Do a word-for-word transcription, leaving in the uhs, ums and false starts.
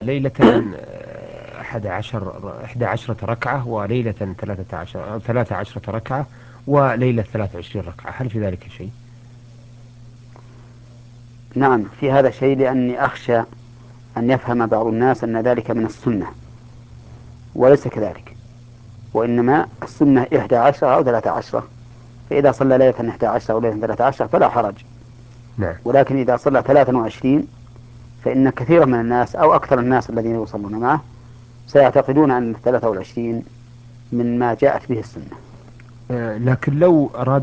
ليلة أحد عشر إحدى عشرة ركعة، وليلة ثلاثة عشر ثلاثة عشرة ركعة، وليلة ثلاثة وعشرين ركعة، هل في ذلك شيء؟ نعم، في هذا شيء، لأني أخشى أن يفهم بعض الناس أن ذلك من السنة، وليس كذلك. وإنما السنة إحدى عشرة أو ثلاثة عشرة، فإذا صلى ليلة إحدى عشرة أو ليلة ثلاثة عشرة فلا حرج. نعم. ولكن إذا صلى ثلاثة وعشرين فإن كثيرا من الناس أو أكثر الناس الذين يصلون معه سيعتقدون أن الثلاثة والعشرين من ما جاءت به السنة. آه، لكن لو أراد